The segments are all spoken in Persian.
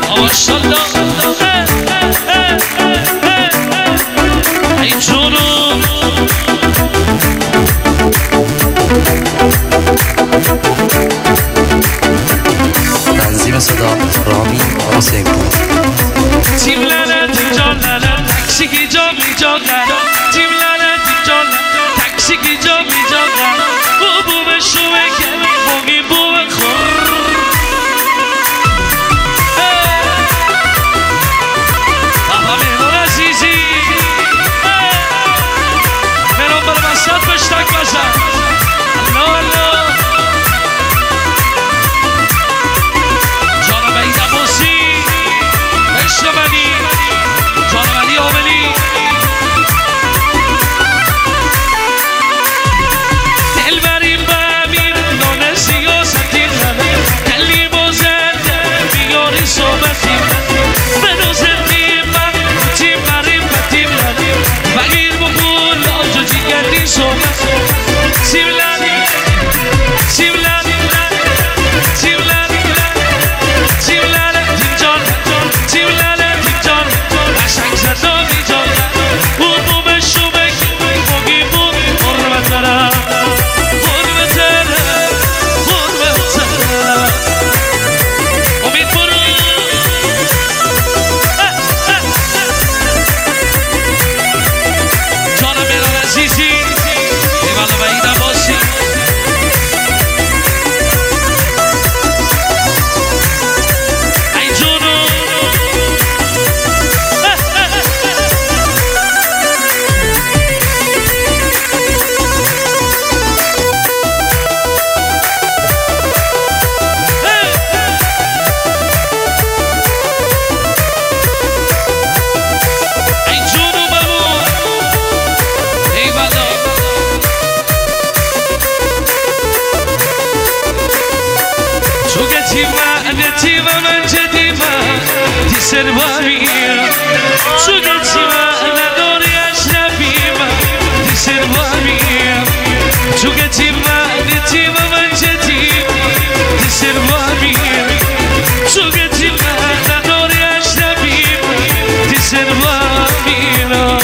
ماشالله ای جونو تنظیم صدا رامی حسین پور تیم لعنت جان لعنت تکسی کی جا می جا لعنت تیم لعنت جان تکسی کی جا می جا لعنت بو به شوه که بوگی بو خور آها مهنون عزیزی مهنون بر مساد بشتک بزن الله الله جانم عید عباسی عشق منی جانم علی عاملی دل بریم به امیر نان سیاستی دلی بازنده بیاری صحبتی بنازم نیمم تیم بریم به تیم لنیم بگیر بکن آجا جیگردی صحبت تیم لنیم تیم لنیم تیم لنیم تیم لنیم تیم جان تیم لنیم تیم جان قشنگ زدا می جان بو به شومک بگی بو قربت دارم قربت دارم قربت دارم امید برو جانم مهران عزیزی ایوالا و عید عباسی ای جونو ای جونو بابو ایوالا تو که تیما من جدیما دی سرباریم تو که تیما نداری اشرفیما دی سرباریم تو که تیما من جدیما دی سرباریم تو که تیما نداری اشرفیما دی سرباریم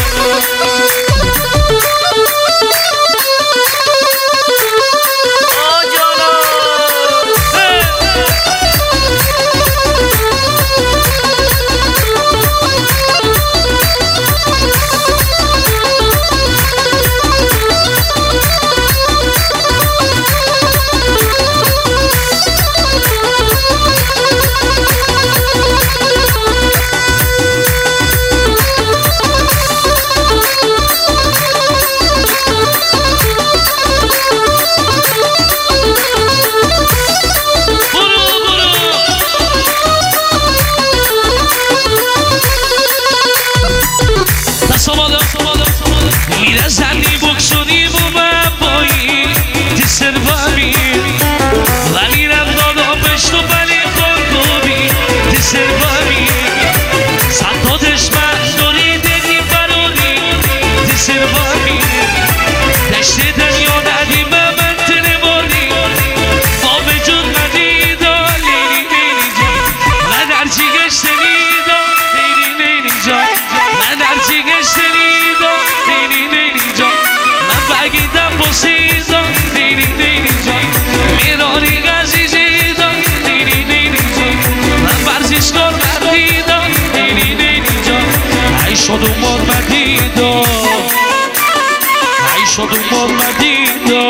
میره زنی بکسونیم و من بایی دی سرباریم ولی رمدادا بشتو بلی خورگوبی دی سرباریم صد دشمن دوری دیدی برونی دی سرباریم دشت دنیا ندیم من تنباری با وجود ندیدا لیلی لیلی جان من هرچی گشتنیدا لیلی لیلی جان من هرچی گشتنیدا لیلی لیلی جان من بگیدم بسیدا لیلی لیلی جان میرانی عزیزیدا لیلی لیلی جان من ورزشکار مردیدا لیلی لیلی جان ای شد و مرمدیدا ای شد و مرمدیدا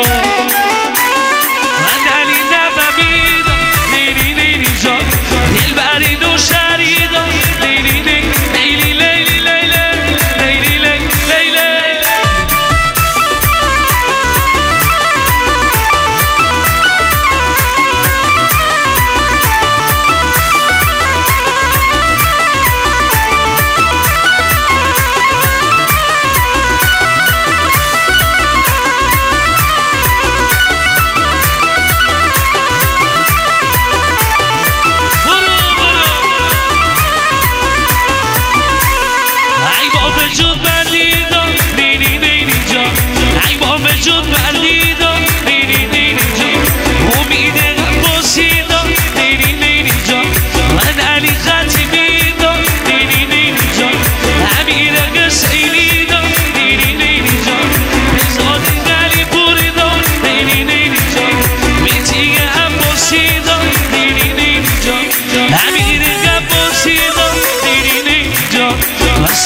من علی نبمیدا لیلی لیلی جان دل برید و شریدا لیلی لیلی لیلی لیلی لیلی لیلی لیلی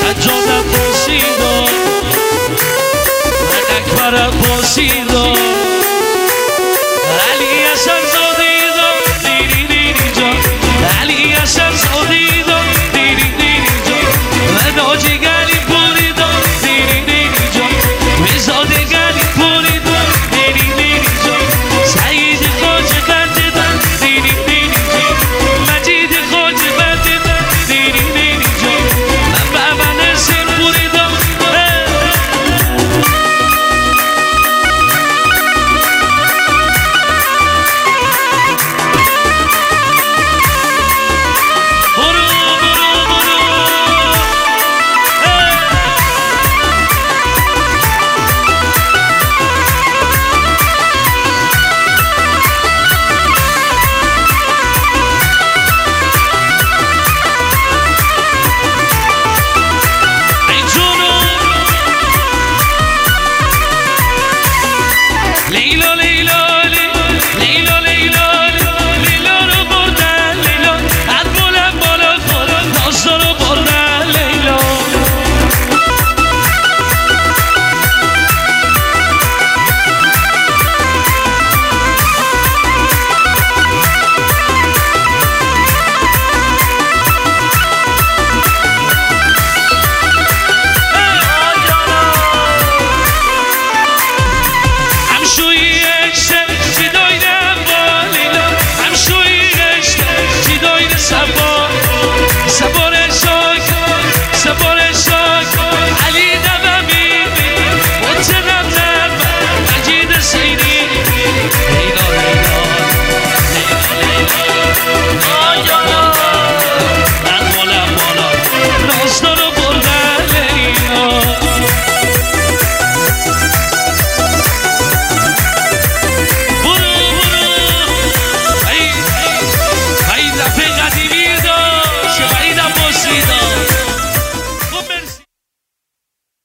سجادت بازی دار من اکبرت بازی دار